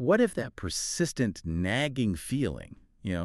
what if that persistent nagging feeling,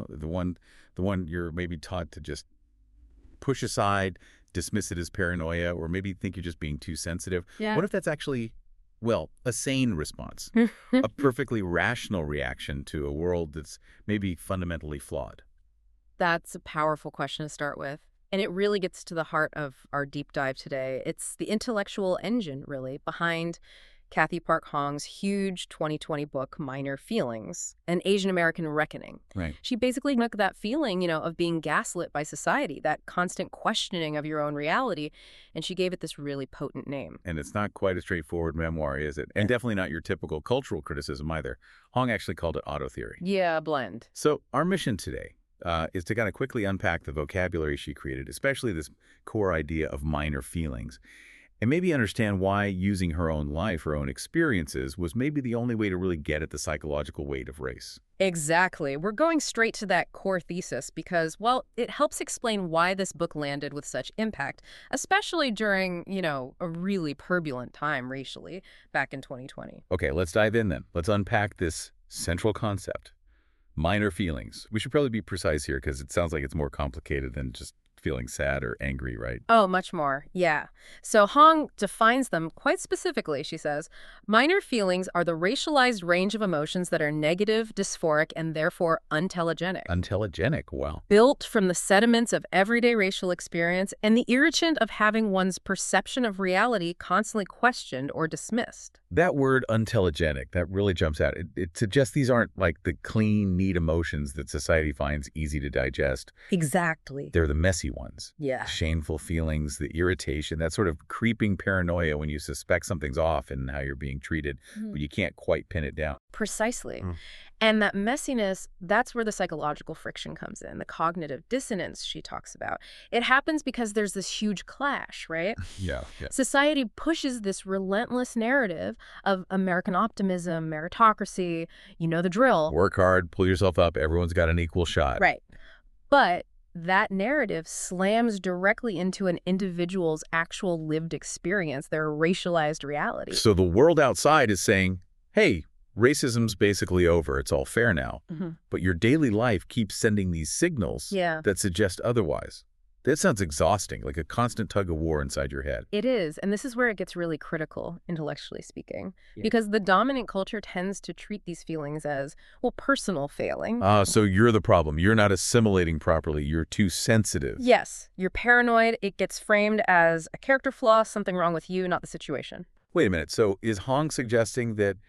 the one you're maybe taught to just push aside, dismiss it as paranoia, or maybe think you're just being too sensitive. Yeah. What if that's actually, well, a sane response, a perfectly rational reaction to a world that's maybe fundamentally flawed? That's a powerful question to start with. And it really gets to the heart of our deep dive today. It's the intellectual engine, really, behind Kathy Park Hong's huge 2020 book, Minor Feelings, An Asian American Reckoning. Right. She basically took that feeling, of being gaslit by society, that constant questioning of your own reality, and she gave it this really potent name. And it's not quite a straightforward memoir, is it? And definitely not your typical cultural criticism either. Hong actually called it auto theory. Yeah, blend. So our mission today is to kind of quickly unpack the vocabulary she created, especially this core idea of minor feelings, and maybe understand why using her own life, her own experiences, was maybe the only way to really get at the psychological weight of race. Exactly. We're going straight to that core thesis because, well, it helps explain why this book landed with such impact, especially during, a really turbulent time racially back in 2020. Okay, let's dive in then. Let's unpack this central concept. Minor feelings. We should probably be precise here because it sounds like it's more complicated than just feeling sad or angry, right? Oh, much more. Yeah. So Hong defines them quite specifically, she says. Minor feelings are the racialized range of emotions that are negative, dysphoric, and therefore untelegenic. Untelegenic, wow. Built from the sediments of everyday racial experience and the irritant of having one's perception of reality constantly questioned or dismissed. That word untelegenic, that really jumps out. It suggests these aren't like the clean, neat emotions that society finds easy to digest. Exactly. They're the messy ones. Yeah. Shameful feelings, the irritation, that sort of creeping paranoia when you suspect something's off in how you're being treated, but you can't quite pin it down. Precisely. Mm. And that messiness, that's where the psychological friction comes in, the cognitive dissonance she talks about. It happens because there's this huge clash, right? Yeah. Society pushes this relentless narrative of American optimism, meritocracy, you know the drill. Work hard, pull yourself up, everyone's got an equal shot. Right. But that narrative slams directly into an individual's actual lived experience, their racialized reality. So the world outside is saying, hey, racism's basically over. It's all fair now. But your daily life keeps sending these signals that suggest otherwise. That sounds exhausting, like a constant tug of war inside your head. It is, and this is where it gets really critical, intellectually speaking, because the dominant culture tends to treat these feelings as, well, personal failing. So you're the problem. You're not assimilating properly. You're too sensitive. Yes, you're paranoid. It gets framed as a character flaw, something wrong with you, not the situation. Wait a minute. So is Hong suggesting that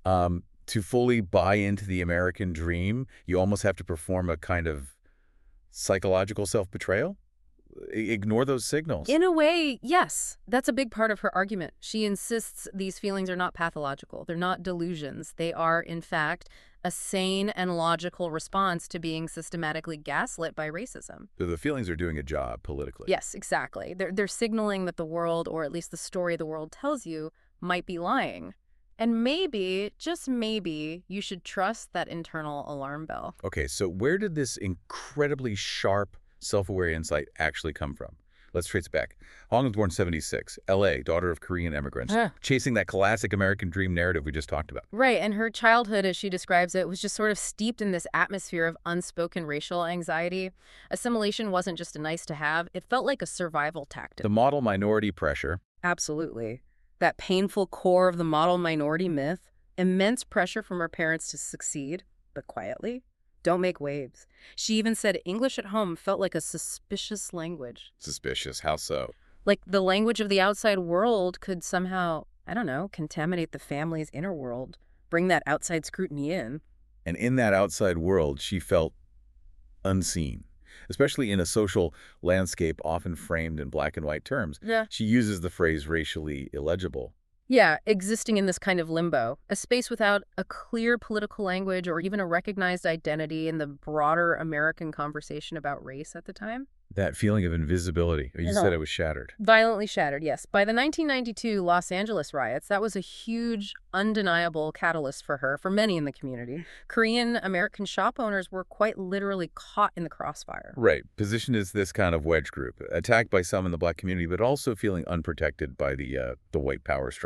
to fully buy into the American dream, you almost have to perform a kind of psychological self-betrayal? Ignore those signals? In a way, yes. That's a big part of her argument. She insists these feelings are not pathological. They're not delusions. They are, in fact, a sane and logical response to being systematically gaslit by racism. So the feelings are doing a job politically. Yes, exactly. They're signaling that the world, or at least the story the world tells you, might be lying. And maybe, just maybe, you should trust that internal alarm bell. Okay, so where did this incredibly sharp, self-aware insight actually come from? Let's trace it back. Hong was born in 1976, L.A., daughter of Korean immigrants, chasing that classic American dream narrative we just talked about. Right, and her childhood, as she describes it, was just sort of steeped in this atmosphere of unspoken racial anxiety. Assimilation wasn't just a nice to have, it felt like a survival tactic. The model minority pressure. Absolutely. That painful core of the model minority myth, immense pressure from her parents to succeed, but quietly. Don't make waves. She even said English at home felt like a suspicious language. Suspicious? How so? Like the language of the outside world could somehow, I don't know, contaminate the family's inner world, bring that outside scrutiny in. And in that outside world, she felt unseen, especially in a social landscape often framed in black and white terms. Yeah. She uses the phrase racially illegible. Yeah, existing in this kind of limbo, a space without a clear political language or even a recognized identity in the broader American conversation about race at the time. That feeling of invisibility. You said it was shattered. Violently shattered, yes. By the 1992 Los Angeles riots, that was a huge, undeniable catalyst for her, for many in the community. Korean American shop owners were quite literally caught in the crossfire. Right. Positioned as this kind of wedge group, attacked by some in the black community, but also feeling unprotected by the white power structure.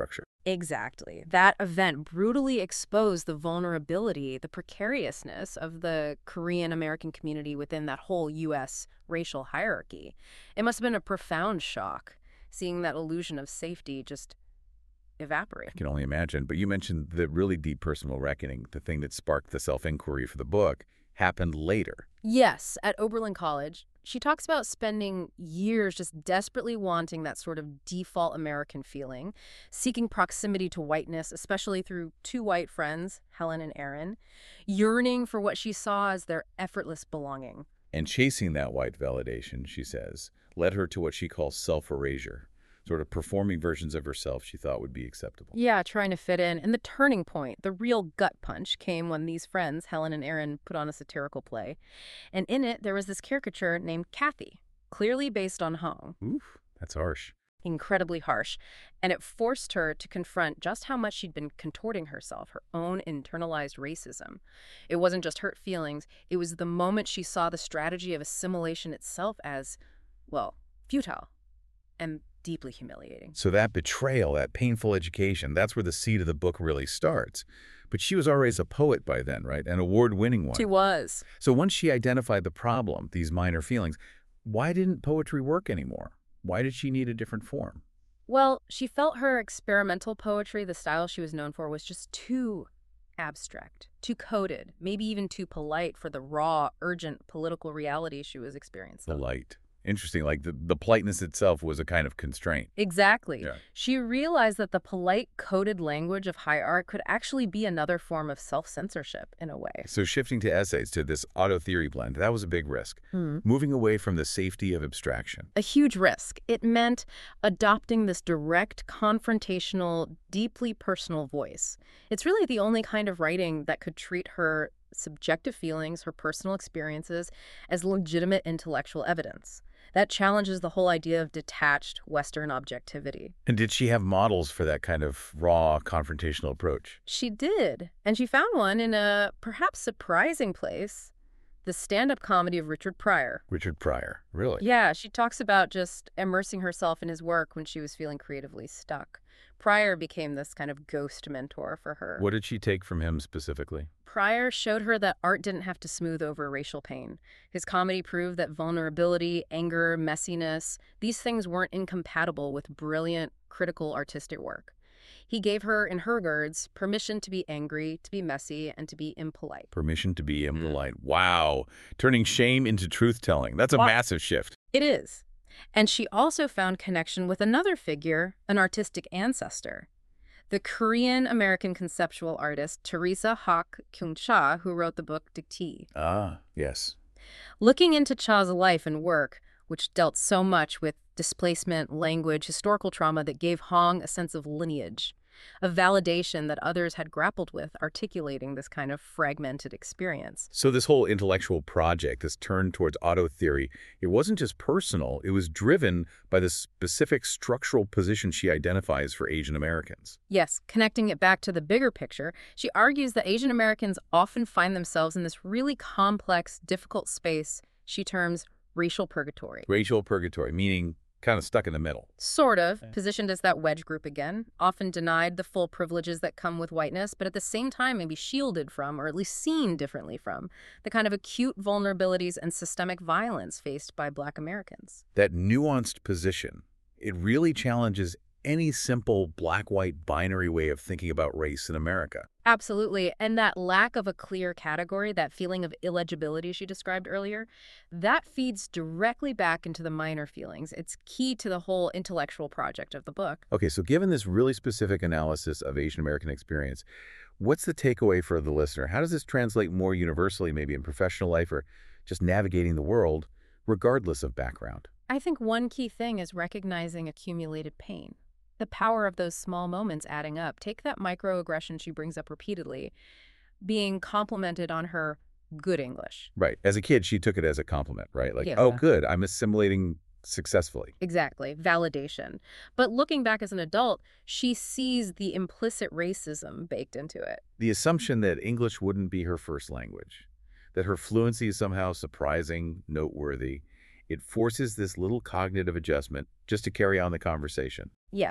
Exactly. That event brutally exposed the vulnerability, the precariousness of the Korean American community within that whole U.S. racial hierarchy. It must have been a profound shock seeing that illusion of safety just evaporate. I can only imagine. But you mentioned the really deep personal reckoning, the thing that sparked the self-inquiry for the book, happened later. Yes, at Oberlin College, she talks about spending years just desperately wanting that sort of default American feeling, seeking proximity to whiteness, especially through two white friends, Helen and Aaron, yearning for what she saw as their effortless belonging. And chasing that white validation, she says, led her to what she calls self-erasure, sort of performing versions of herself she thought would be acceptable. Yeah, trying to fit in. And the turning point, the real gut punch, came when these friends, Helen and Aaron, put on a satirical play. And in it, there was this caricature named Kathy, clearly based on Hong. Oof, that's harsh. Incredibly harsh. And it forced her to confront just how much she'd been contorting herself, her own internalized racism. It wasn't just hurt feelings. It was the moment she saw the strategy of assimilation itself as, well, futile and deeply humiliating. So that betrayal, that painful education, that's where the seed of the book really starts. But she was already a poet by then, right? An award-winning one. She was. So once she identified the problem, these minor feelings, why didn't poetry work anymore? Why did she need a different form? Well, she felt her experimental poetry, the style she was known for, was just too abstract, too coded, maybe even too polite for the raw, urgent political reality she was experiencing. Polite. Interesting. Like the politeness itself was a kind of constraint. Exactly. Yeah. She realized that the polite, coded language of high art could actually be another form of self-censorship in a way. So shifting to essays, to this auto-theory blend, that was a big risk. Moving away from the safety of abstraction. A huge risk. It meant adopting this direct, confrontational, deeply personal voice. It's really the only kind of writing that could treat her subjective feelings, her personal experiences, as legitimate intellectual evidence. That challenges the whole idea of detached Western objectivity. And did she have models for that kind of raw, confrontational approach? She did, and she found one in a perhaps surprising place, the stand-up comedy of Richard Pryor. Richard Pryor, really? Yeah, she talks about just immersing herself in his work when she was feeling creatively stuck. Pryor became this kind of ghost mentor for her. What did she take from him specifically? Pryor showed her that art didn't have to smooth over racial pain. His comedy proved that vulnerability, anger, messiness, these things weren't incompatible with brilliant, critical artistic work. He gave her, in her words, permission to be angry, to be messy, and to be impolite. Permission to be impolite. Wow. Turning shame into truth-telling. That's a massive shift. It is. And she also found connection with another figure, an artistic ancestor. The Korean-American conceptual artist Teresa Hak Kyung-cha, who wrote the book Dictee. Ah, yes. Looking into Cha's life and work, which dealt so much with displacement, language, historical trauma that gave Hong a sense of lineage, a validation that others had grappled with, articulating this kind of fragmented experience. So this whole intellectual project, this turn towards auto theory, it wasn't just personal, it was driven by the specific structural position she identifies for Asian Americans. Yes, connecting it back to the bigger picture, she argues that Asian Americans often find themselves in this really complex, difficult space she terms racial purgatory. Racial purgatory, meaning kind of stuck in the middle. Sort of, positioned as that wedge group again, often denied the full privileges that come with whiteness, but at the same time maybe shielded from, or at least seen differently from, the kind of acute vulnerabilities and systemic violence faced by Black Americans. That nuanced position, it really challenges any simple black-white binary way of thinking about race in America. Absolutely. And that lack of a clear category, that feeling of illegibility she described earlier, that feeds directly back into the minor feelings. It's key to the whole intellectual project of the book. Okay, so given this really specific analysis of Asian American experience, what's the takeaway for the listener? How does this translate more universally, maybe in professional life or just navigating the world, regardless of background? I think one key thing is recognizing accumulated pain. The power of those small moments adding up. Take that microaggression she brings up repeatedly, being complimented on her good English. Right. As a kid, she took it as a compliment, right? Like, Yeah. oh, good, I'm assimilating successfully. Exactly. Validation. But looking back as an adult, she sees the implicit racism baked into it. The assumption that English wouldn't be her first language, that her fluency is somehow surprising, noteworthy, it forces this little cognitive adjustment just to carry on the conversation. Yes.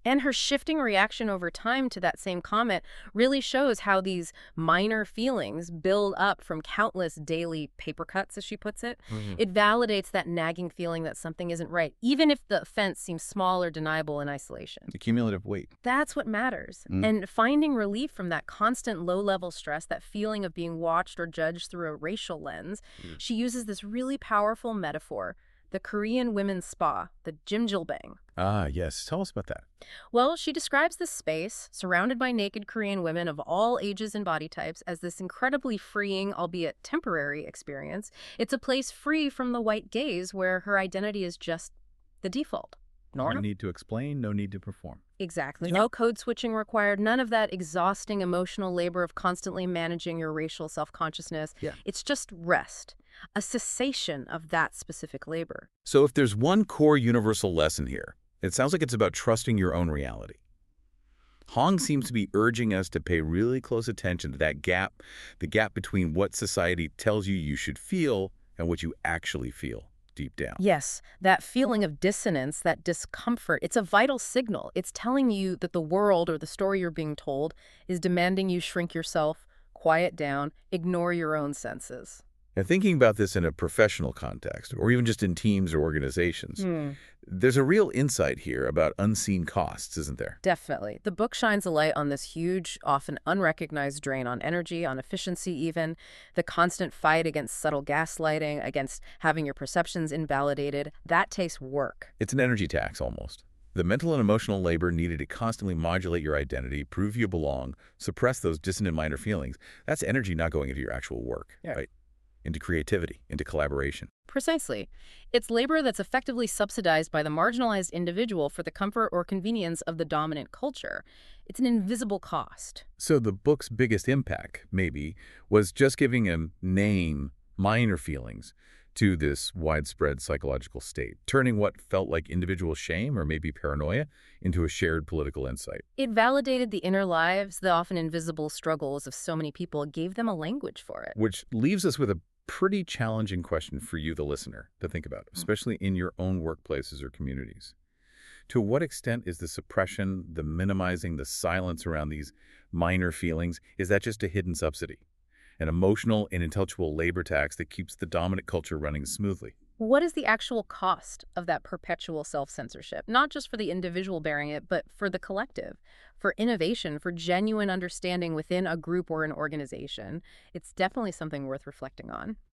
And her shifting reaction over time to that same comment really shows how these minor feelings build up from countless daily paper cuts, as she puts it. Mhm. It validates that nagging feeling that something isn't right, even if the offense seems small or deniable in isolation. The cumulative weight. That's what matters. Mm. And finding relief from that constant low-level stress, that feeling of being watched or judged through a racial lens, she uses this really powerful metaphor, the Korean women's spa, the Jimjilbang. Ah, yes. Tell us about that. Well, she describes this space, surrounded by naked Korean women of all ages and body types, as this incredibly freeing, albeit temporary, experience. It's a place free from the white gaze where her identity is just the default. No Norm? need to explain, no need to perform. Exactly. No code switching required, none of that exhausting emotional labor of constantly managing your racial self-consciousness. Yeah. It's just rest, a cessation of that specific labor. So if there's one core universal lesson here, it sounds like it's about trusting your own reality. Hong seems to be urging us to pay really close attention to that gap, the gap between what society tells you you should feel and what you actually feel deep down. Yes, that feeling of dissonance, that discomfort, it's a vital signal. It's telling you that the world or the story you're being told is demanding you shrink yourself, quiet down, ignore your own senses. And thinking about this in a professional context, or even just in teams or organizations, there's a real insight here about unseen costs, isn't there? Definitely. The book shines a light on this huge, often unrecognized drain on energy, on efficiency even, the constant fight against subtle gaslighting, against having your perceptions invalidated. That takes work. It's an energy tax, almost. The mental and emotional labor needed to constantly modulate your identity, prove you belong, suppress those dissonant minor feelings. That's energy not going into your actual work, right? Into creativity, into collaboration. Precisely. It's labor that's effectively subsidized by the marginalized individual for the comfort or convenience of the dominant culture. It's an invisible cost. So the book's biggest impact, maybe, was just giving a name, minor feelings, to this widespread psychological state, turning what felt like individual shame or maybe paranoia into a shared political insight. It validated the inner lives, the often invisible struggles of so many people, gave them a language for it. Which leaves us with a pretty challenging question for you, the listener, to think about, especially in your own workplaces or communities. To what extent is the suppression, the minimizing, the silence around these minor feelings, is that just a hidden subsidy? An emotional and intellectual labor tax that keeps the dominant culture running smoothly? What is the actual cost of that perpetual self-censorship? Not just for the individual bearing it, but for the collective, for innovation, for genuine understanding within a group or an organization. It's definitely something worth reflecting on.